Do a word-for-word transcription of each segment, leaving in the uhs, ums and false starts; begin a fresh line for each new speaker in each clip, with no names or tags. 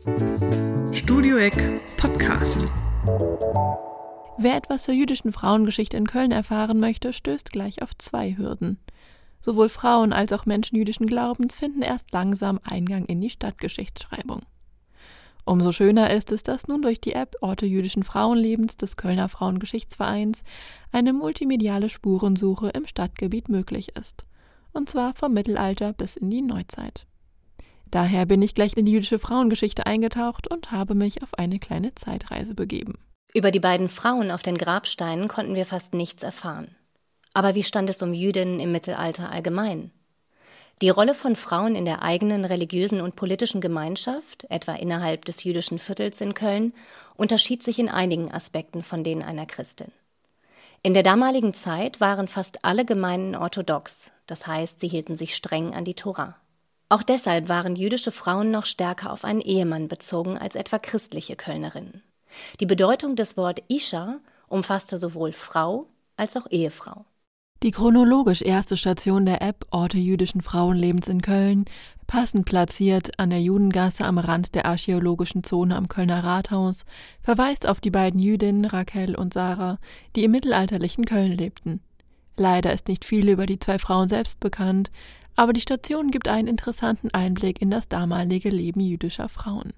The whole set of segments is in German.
Studio Eck Podcast.
Wer etwas zur jüdischen Frauengeschichte in Köln erfahren möchte, stößt gleich auf zwei Hürden. Sowohl Frauen als auch Menschen jüdischen Glaubens finden erst langsam Eingang in die Stadtgeschichtsschreibung. Umso schöner ist es, dass nun durch die App Orte jüdischen Frauenlebens des Kölner Frauengeschichtsvereins eine multimediale Spurensuche im Stadtgebiet möglich ist. Und zwar vom Mittelalter bis in die Neuzeit. Daher bin ich gleich in die jüdische Frauengeschichte eingetaucht und habe mich auf eine kleine Zeitreise begeben.
Über die beiden Frauen auf den Grabsteinen konnten wir fast nichts erfahren. Aber wie stand es um Jüdinnen im Mittelalter allgemein? Die Rolle von Frauen in der eigenen religiösen und politischen Gemeinschaft, etwa innerhalb des jüdischen Viertels in Köln, unterschied sich in einigen Aspekten von denen einer Christin. In der damaligen Zeit waren fast alle Gemeinden orthodox, das heißt, sie hielten sich streng an die Tora. Auch deshalb waren jüdische Frauen noch stärker auf einen Ehemann bezogen als etwa christliche Kölnerinnen. Die Bedeutung des Wort Isha umfasste sowohl Frau als auch Ehefrau.
Die chronologisch erste Station der App Orte jüdischen Frauenlebens in Köln, passend platziert an der Judengasse am Rand der archäologischen Zone am Kölner Rathaus, verweist auf die beiden Jüdinnen Raquel und Sarah, die im mittelalterlichen Köln lebten. Leider ist nicht viel über die zwei Frauen selbst bekannt, aber die Station gibt einen interessanten Einblick in das damalige Leben jüdischer Frauen.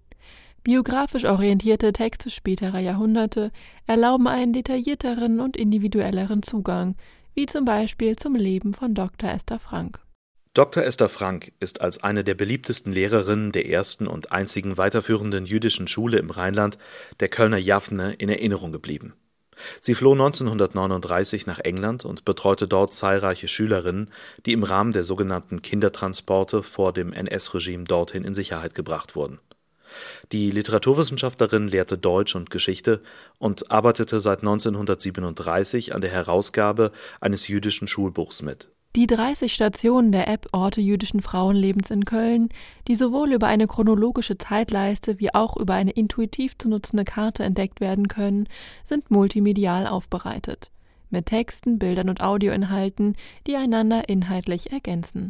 Biografisch orientierte Texte späterer Jahrhunderte erlauben einen detaillierteren und individuelleren Zugang, wie zum Beispiel zum Leben von Doktor Esther Frank.
Doktor Esther Frank ist als eine der beliebtesten Lehrerinnen der ersten und einzigen weiterführenden jüdischen Schule im Rheinland, der Kölner Javne, in Erinnerung geblieben. Sie floh neunzehnhundertneununddreißig nach England und betreute dort zahlreiche Schülerinnen, die im Rahmen der sogenannten Kindertransporte vor dem N S-Regime dorthin in Sicherheit gebracht wurden. Die Literaturwissenschaftlerin lehrte Deutsch und Geschichte und arbeitete seit neunzehnhundertsiebenunddreißig an der Herausgabe eines jüdischen Schulbuchs mit.
Die dreißig Stationen der App Orte jüdischen Frauenlebens in Köln, die sowohl über eine chronologische Zeitleiste wie auch über eine intuitiv zu nutzende Karte entdeckt werden können, sind multimedial aufbereitet, mit Texten, Bildern und Audioinhalten, die einander inhaltlich ergänzen.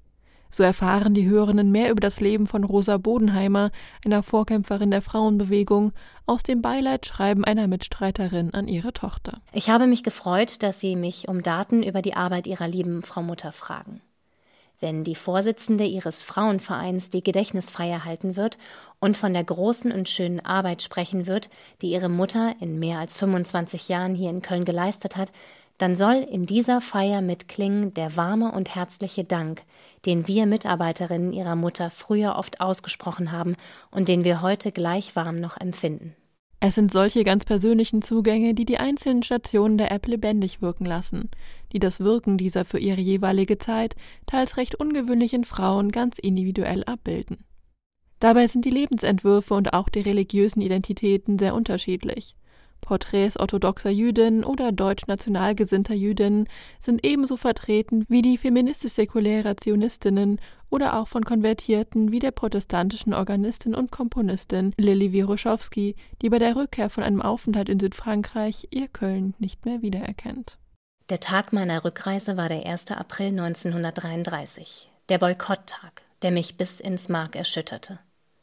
So erfahren die Hörerinnen mehr über das Leben von Rosa Bodenheimer, einer Vorkämpferin der Frauenbewegung, aus dem Beileidsschreiben einer Mitstreiterin an ihre Tochter.
Ich habe mich gefreut, dass Sie mich um Daten über die Arbeit Ihrer lieben Frau Mutter fragen. Wenn die Vorsitzende Ihres Frauenvereins die Gedächtnisfeier halten wird und von der großen und schönen Arbeit sprechen wird, die Ihre Mutter in mehr als fünfundzwanzig Jahren hier in Köln geleistet hat, dann soll in dieser Feier mitklingen der warme und herzliche Dank, den wir Mitarbeiterinnen ihrer Mutter früher oft ausgesprochen haben und den wir heute gleich warm noch empfinden.
Es sind solche ganz persönlichen Zugänge, die die einzelnen Stationen der App lebendig wirken lassen, die das Wirken dieser für ihre jeweilige Zeit teils recht ungewöhnlichen Frauen ganz individuell abbilden. Dabei sind die Lebensentwürfe und auch die religiösen Identitäten sehr unterschiedlich. Porträts orthodoxer Jüdinnen oder deutsch-national gesinnter Jüdinnen sind ebenso vertreten wie die feministisch-säkuläre Zionistinnen oder auch von Konvertierten wie der protestantischen Organistin und Komponistin Lilly Wieruszowski, die bei der Rückkehr von einem Aufenthalt in Südfrankreich ihr Köln nicht mehr wiedererkennt.
Der Tag meiner Rückreise war der erster April neunzehnhundertdreiunddreißig, der Boykotttag, der mich bis ins Mark erschütterte.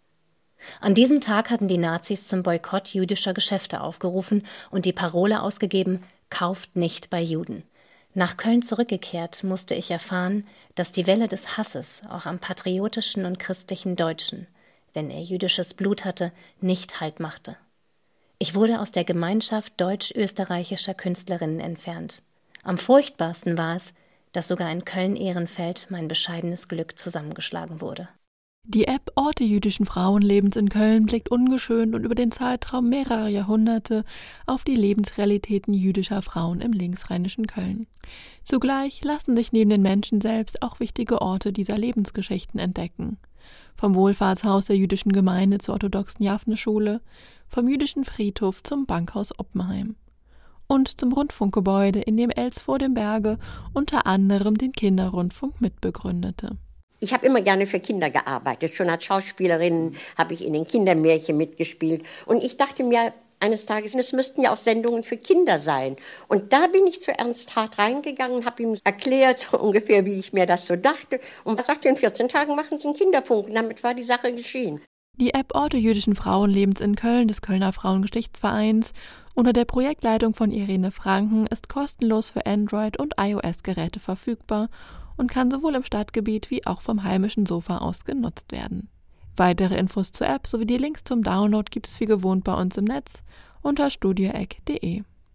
An diesem Tag hatten die Nazis zum Boykott jüdischer Geschäfte aufgerufen und die Parole ausgegeben: Kauft nicht bei Juden. Nach Köln zurückgekehrt musste ich erfahren, dass die Welle des Hasses auch am patriotischen und christlichen Deutschen, wenn er jüdisches Blut hatte, nicht Halt machte. Ich wurde aus der Gemeinschaft deutsch-österreichischer Künstlerinnen entfernt. Am furchtbarsten war es, dass sogar in Köln-Ehrenfeld mein bescheidenes Glück zusammengeschlagen wurde.
Die App Orte jüdischen Frauenlebens in Köln blickt ungeschönt und über den Zeitraum mehrerer Jahrhunderte auf die Lebensrealitäten jüdischer Frauen im linksrheinischen Köln. Zugleich lassen sich neben den Menschen selbst auch wichtige Orte dieser Lebensgeschichten entdecken. Vom Wohlfahrtshaus der jüdischen Gemeinde zur orthodoxen Javne-Schule, vom jüdischen Friedhof zum Bankhaus Oppenheim. Und zum Rundfunkgebäude, in dem Els vor dem Berge unter anderem den Kinderrundfunk mitbegründete.
Ich habe immer gerne für Kinder gearbeitet. Schon als Schauspielerin habe ich in den Kindermärchen mitgespielt. Und ich dachte mir eines Tages, es müssten ja auch Sendungen für Kinder sein. Und da bin ich zu Ernst Hart reingegangen und habe ihm erklärt, so ungefähr, wie ich mir das so dachte. Und er sagte, in vierzehn Tagen machen Sie einen Kinderfunk. Und damit war die Sache geschehen.
Die App Orte jüdischen Frauenlebens in Köln des Kölner Frauengeschichtsvereins unter der Projektleitung von Irene Franken ist kostenlos für Android- und iOS-Geräte verfügbar und kann sowohl im Stadtgebiet wie auch vom heimischen Sofa aus genutzt werden. Weitere Infos zur App sowie die Links zum Download gibt es wie gewohnt bei uns im Netz unter studioeck punkt de.